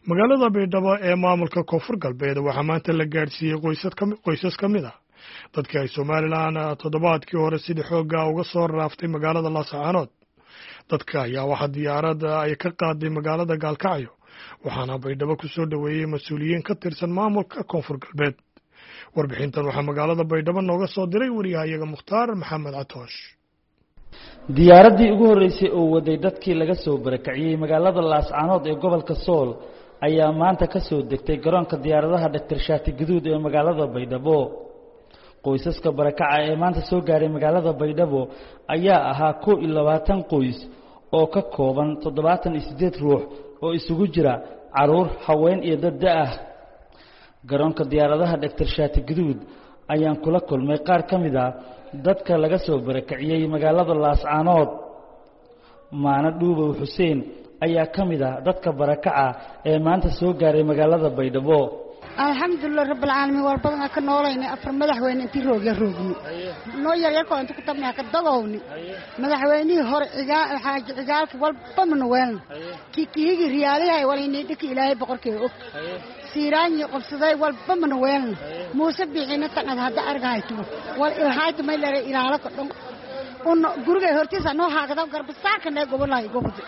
magaalada Baydhabo ee maamulka Koonfur Galbeed waxaa maanta la gaarsiiyay qoysas ka mid ah dadkii ay Soomaaliland toddobaadkii hore sidii xoogga uga soo raaftay magaalada Laascaanood. dadka ayaa waxaa diyaaradda ay ka qaaday magaalada Gaalkacyo waxaana Baydhabo ku soo dhaweeyay mas'uuliyiin ka tirsan maamulka Koonfur Galbeed. warbixintan waxaa magaalada Baydhabo nooga soo diray wariyahayaga Mukhtaar Maxamed Catoosh. diyaaradii ugu horeysay oo waday dadkii laga soo barakaciyay magaalada Laascaanood ee gobolka Sool ayaa maanta ka soo degtay garoonka diyaaradaha Dr. Shaati Gaduud ee magaalada Baydhabo. qoysaska barakaca ee maanta soo gaaray magaalada Baydhabo ayaa ahaa 21 qoys oo ka kooban 78 ruux oo isugu jira caruur, haween iyo dad ah. garoonka diyaaradaha Dr. Shaati Gaduud ayaan kula kulmay qaar ka mid ah dadka laga soo barakaciyay magaalada Laascaanood. Maana Dhuubow Xuseen ayaa ka mid ah dadka barakaca ee maanta soo gaaray magaalada Baydhabo. alxamdulillah rabbil caalamiin walbadana ka nooleynay afar madaxweyne intii roogay noo yar ko inta ku tabnaa ka dagowni madaxweynihii hore xaaji cigaalka walba ma weelna kiigi riyaalahay waliinay dhiki ilaahay boqorkee og siiraanyi qabsaday walba ma weelna muuse biixina taqad hadda argahayto wal ilhaayta ma leeyahay ilaala ka dhan guriga hortiisa noo haagada garbasaarka nee gobolay gobol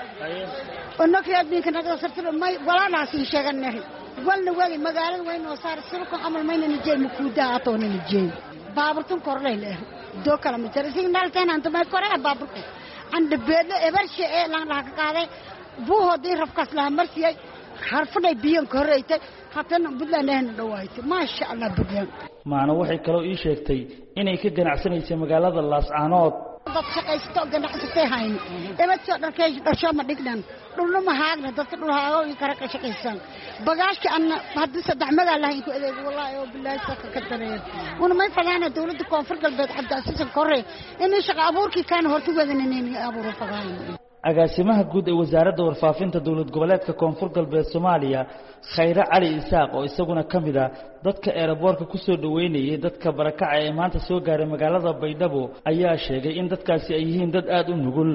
ونكرد كنا صرت ما ولا ناس يشغلنا ولا ولا مقالة وين وصار سلوك عمل ما نجي مكودا عطونا نجي بابرتون كورلين دو كلام ترسين نالتين أنتم ما كورة بابرتون عند بيد إبر شيء لان لها كذا بوه دي رفقة لها مرسي حرفنا بيان كوريت حتى بدنا نهن روايت ما شاء الله بدنا معنا وحي كلو إيش يكتي إني كده نعسني في مقالة Laascaanood dad shaqaysto ganacsato hayn dawlad soo dharkay dhasho ma dhignan dhulna ma haagna dadka dhul haago iyo kara ka shaqaysan bagaashka an hadii saddex magaal lahayn ku adeeg wallahi oo billaah saka ka dareen una may falaana dawladda Koonfur Galbeed hadda asiisan korre inay shaqo abuurkii kan hortu wadanayeen abuur faqaan agaasimaha guud ee wasaaradda warfaafinta dawlad goboleedka Koonfur Galbeed Soomaaliya Khayra Cali Isaaq oo isaguna kamid ah dadka airportka ku soo dhaweynayay dadka barakaca ee maanta soo gaaray magaalada Baydhabo ayaa sheegay in dadkaasi ay yihiin dad aad u nugul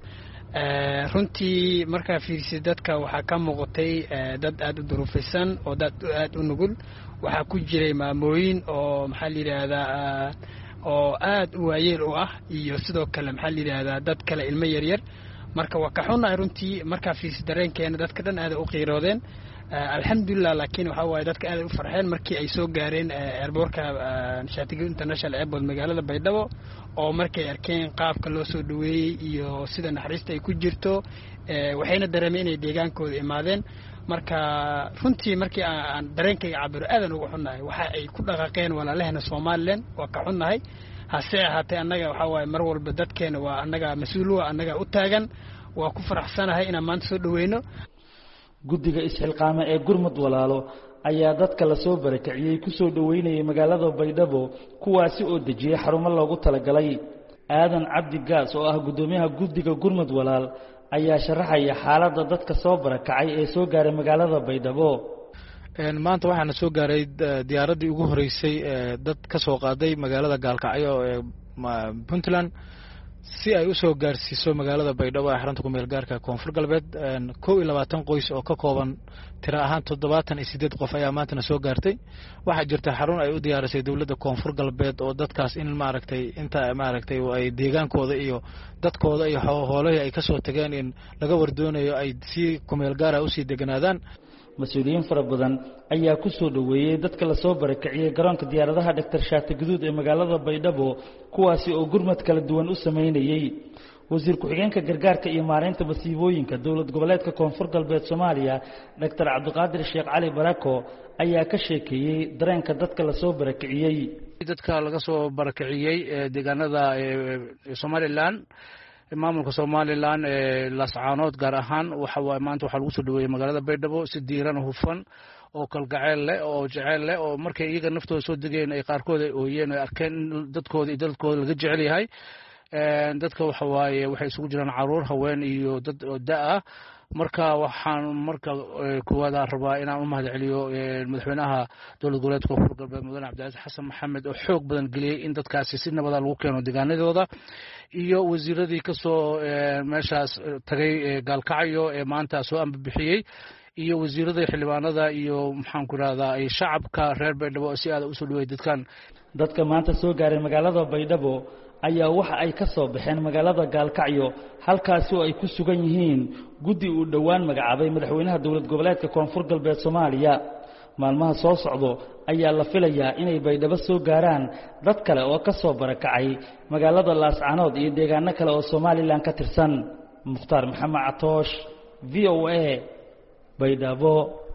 runtii marka fiirsi dadka waxa ka muuqatay dad aad u duruufaysan oo dad aad u nugul waxa ku jiray maamooyin oo maxaa la yiraahdaa oo aad u waayeel u ah iyo sidoo kale maxaa la yiraahdaa dad kale ilmo yar yar marka waa ka xunahay runtii marka fiis dareenkeena dadka dhan aad u qiiroodeen alxamdulillah laakiin waxa waay dadka aad u farxeen markii ay soo gaareen airportka Shaati Gaduud International Airport magaalada Baydhabo oo markay arkeen qaabka loo soo dhaweeyay iyo sida naxariista ay ku jirto waxayna dareemeen inay deegaankooda imaadeen marka runtii markii aan dareenkayga cabiro aadan ugu xunahay waxa ay ku dhaqaaqeen walaalahena Soomaaliland waa ka xunahay hase ahaatee annaga waxa waay mar walba dadkeena waa annaga mas'uul waa annaga u taagan waa ku faraxsanahay inaan maanta soo dhaweeyno guddiga isxilqaama ee gurmud walaalo ayaa dadka la soo barakaciyay ku soo dhaweynayay magaalada Baydhabo kuwaasi oo dejiyay xarumo loogu talagalay aadan cabdi gaas oo ah gudoomiyaha guddiga gurmud walaal ayaa sharaxaya xaaladda dadka soo barakacay ee soo gaaray magaalada Baydhabo maanta waxaana soo gaaray diyaaradii ugu horeysay dad ka soo qaaday magaalada Gaalkacyo ee Puntland si ay u soo gaarsiiso magaalada Baydhabo ee xarunta ku meel gaarka Koonfur Galbeed 22 qoys oo ka kooban tiro ahaan 78 qof ayaa maanta soo gaartay waxa jirta xarun ay u diyaarisay dawladda Koonfur Galbeed oo dadkaas in inta ay deegaankooda iyo dadkooda iyo xoolaha ay ka soo tageen in laga wardoonayo ay si ku meel gaar ah u sii deganaadaan mas'uuliyiin fara badan ayaa ku soo dhaweeyay dadka la soo barakaciyay garoonka diyaaradaha Dr. Shaati Gaduud ee magaalada Baydhabo kuwaasi oo gurmad kala duwan u sameynayay wasiir ku-xigeenka gargaarka iyo maareynta masiibooyinka dawlad goboleedka Koonfur Galbeed Soomaaliya Dr. Cabdiqaadir Sheekh Cali Barako ayaa ka sheekeeyay dareenka dadka la soo barakaciyay dadka laga soo barakaciyay deegaanada Somaliland maamulka Somaliland ee Laascaanood gaar ahaan waxa way maanta waxa lagu soo dhaweeyay magaalada Baydhabo si diiran hufan oo kalgacayl leh oo jacayl leh oo markay iyaga naftooda soo degeen ay qaarkood ay ooyeen ay arkeen dadkooda laga jecel yahay dadka waxa waaye waxay isugu jiraan caruur haween iyo dad da' marka waxaan kuwada rabaa inaan u mahadceliyo madaxweynaha dawlad goboleedka Koonfur Galbeed Mudane Cabdicasiis Xasan Maxamed oo xoog badan geliyay in dadkaasi si nabad ah lagu keeno deegaanadooda iyo wasiiradii ka soo meeshaas tagay Gaalkacyo ee maanta soo ambixiyay iyo wasiirada xildhibaanada iyo maxaan ku rahdaa ay shacabka reer Baydhabo si aad u soo dhaweeyay dadka maanta soo gaaray magaalada Baydhabo ayaa waxa ay ka soo baxeen magaalada Gaalkacyo halkaas oo ay ku sugan yihiin guddi uu dhawaan magacaabay madaxweynaha dawlad goboleedka Koonfur Galbeed Soomaaliya maalmaha soo socdo ayaa la filayaa inay Baydhabo soo gaaraan dad kale oo ka soo barakacay magaalada Laascaanood iyo deegaano kale oo Soomaaliland ka tirsan Mukhtaar Maxamed Catoosh VOA Baydhabo